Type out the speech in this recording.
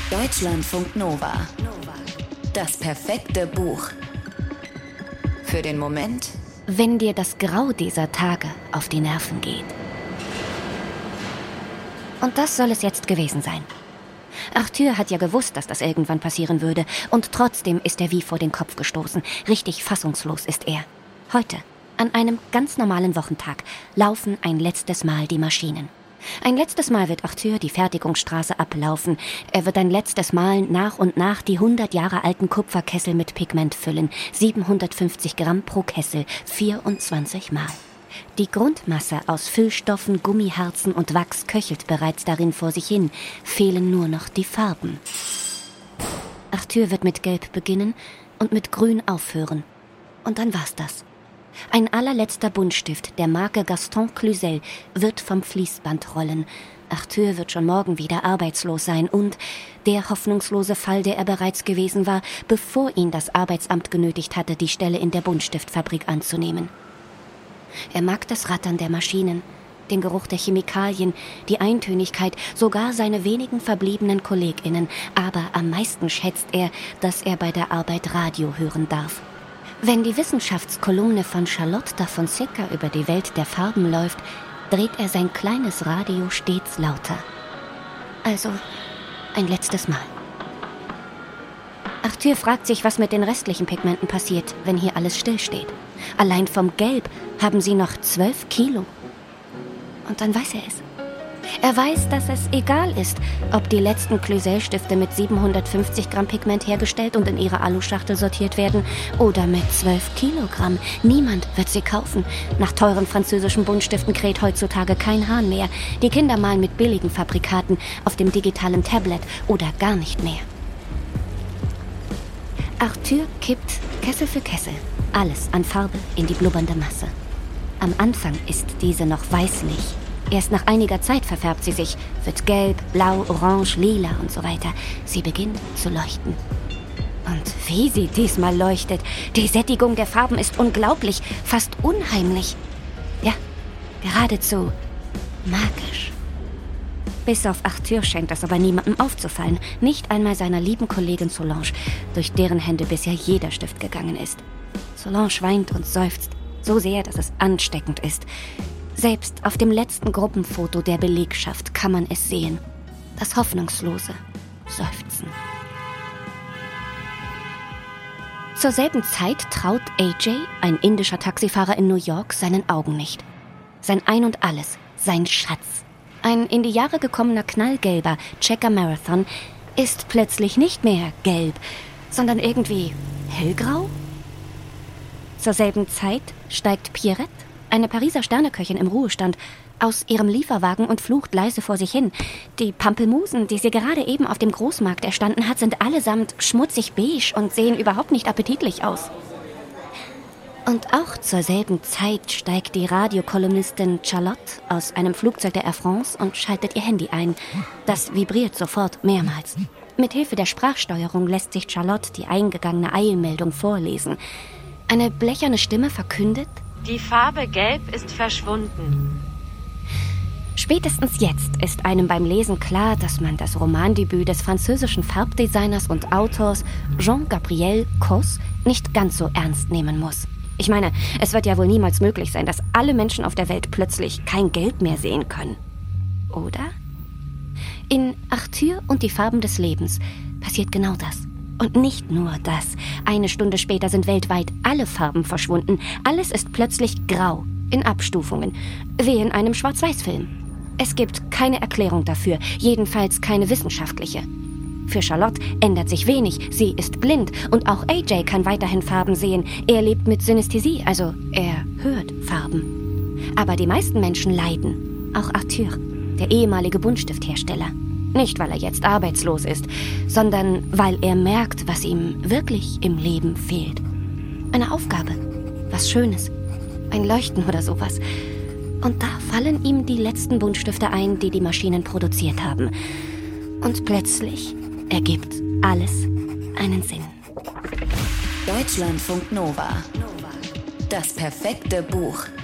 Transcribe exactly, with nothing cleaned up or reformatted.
Deutschlandfunk Nova. Das perfekte Buch. Für den Moment, wenn dir das Grau dieser Tage auf die Nerven geht. Und das soll es jetzt gewesen sein. Arthur hat ja gewusst, dass das irgendwann passieren würde. Und trotzdem ist er wie vor den Kopf gestoßen. Richtig fassungslos ist er. Heute, an einem ganz normalen Wochentag, laufen ein letztes Mal die Maschinen. Ein letztes Mal wird Arthur die Fertigungsstraße ablaufen. Er wird ein letztes Mal nach und nach die hundert Jahre alten Kupferkessel mit Pigment füllen. siebenhundertfünfzig Gramm pro Kessel, vierundzwanzig Mal. Die Grundmasse aus Füllstoffen, Gummiharzen und Wachs köchelt bereits darin vor sich hin. Fehlen nur noch die Farben. Arthur wird mit Gelb beginnen und mit Grün aufhören. Und dann war's das. Ein allerletzter Buntstift der Marke Gaston Cluzel wird vom Fließband rollen. Arthur wird schon morgen wieder arbeitslos sein und der hoffnungslose Fall, der er bereits gewesen war, bevor ihn das Arbeitsamt genötigt hatte, die Stelle in der Buntstiftfabrik anzunehmen. Er mag das Rattern der Maschinen, den Geruch der Chemikalien, die Eintönigkeit, sogar seine wenigen verbliebenen KollegInnen, aber am meisten schätzt er, dass er bei der Arbeit Radio hören darf. Wenn die Wissenschaftskolumne von Charlotte da Fonseca über die Welt der Farben läuft, dreht er sein kleines Radio stets lauter. Also ein letztes Mal. Arthur fragt sich, was mit den restlichen Pigmenten passiert, wenn hier alles stillsteht. Allein vom Gelb haben sie noch zwölf Kilo. Und dann weiß er es. Er weiß, dass es egal ist, ob die letzten Cluzel-Stifte mit siebenhundertfünfzig Gramm Pigment hergestellt und in ihre Aluschachtel sortiert werden oder mit zwölf Kilogramm. Niemand wird sie kaufen. Nach teuren französischen Buntstiften kräht heutzutage kein Hahn mehr. Die Kinder malen mit billigen Fabrikaten auf dem digitalen Tablet oder gar nicht mehr. Arthur kippt Kessel für Kessel alles an Farbe in die blubbernde Masse. Am Anfang ist diese noch weißlich. Erst nach einiger Zeit verfärbt sie sich, wird gelb, blau, orange, lila und so weiter. Sie beginnt zu leuchten. Und wie sie diesmal leuchtet. Die Sättigung der Farben ist unglaublich, fast unheimlich. Ja, geradezu magisch. Bis auf Arthur scheint das aber niemandem aufzufallen. Nicht einmal seiner lieben Kollegin Solange, durch deren Hände bisher jeder Stift gegangen ist. Solange weint und seufzt, so sehr, dass es ansteckend ist. Selbst auf dem letzten Gruppenfoto der Belegschaft kann man es sehen. Das hoffnungslose Seufzen. Zur selben Zeit traut A J, ein indischer Taxifahrer in New York, seinen Augen nicht. Sein Ein und Alles, sein Schatz. Ein in die Jahre gekommener knallgelber Checker Marathon ist plötzlich nicht mehr gelb, sondern irgendwie hellgrau. Zur selben Zeit steigt Pierrette, eine Pariser Sterneköchin im Ruhestand, aus ihrem Lieferwagen und flucht leise vor sich hin. Die Pampelmusen, die sie gerade eben auf dem Großmarkt erstanden hat, sind allesamt schmutzig beige und sehen überhaupt nicht appetitlich aus. Und auch zur selben Zeit steigt die Radiokolumnistin Charlotte aus einem Flugzeug der Air France und schaltet ihr Handy ein. Das vibriert sofort mehrmals. Mithilfe der Sprachsteuerung lässt sich Charlotte die eingegangene Eilmeldung vorlesen. Eine blecherne Stimme verkündet: Die Farbe Gelb ist verschwunden. Spätestens jetzt ist einem beim Lesen klar, dass man das Romandebüt des französischen Farbdesigners und Autors Jean-Gabriel Cos nicht ganz so ernst nehmen muss. Ich meine, es wird ja wohl niemals möglich sein, dass alle Menschen auf der Welt plötzlich kein Gelb mehr sehen können. Oder? In Arthur und die Farben des Lebens passiert genau das. Und nicht nur das. Eine Stunde später sind weltweit alle Farben verschwunden. Alles ist plötzlich grau, in Abstufungen, wie in einem Schwarz-Weiß-Film. Es gibt keine Erklärung dafür, jedenfalls keine wissenschaftliche. Für Charlotte ändert sich wenig, sie ist blind und auch A J kann weiterhin Farben sehen. Er lebt mit Synästhesie, also er hört Farben. Aber die meisten Menschen leiden, auch Arthur, der ehemalige Buntstifthersteller. Nicht, weil er jetzt arbeitslos ist, sondern weil er merkt, was ihm wirklich im Leben fehlt. Eine Aufgabe, was Schönes, ein Leuchten oder sowas. Und da fallen ihm die letzten Buntstifte ein, die die Maschinen produziert haben. Und plötzlich ergibt alles einen Sinn. Deutschlandfunk Nova. Das perfekte Buch.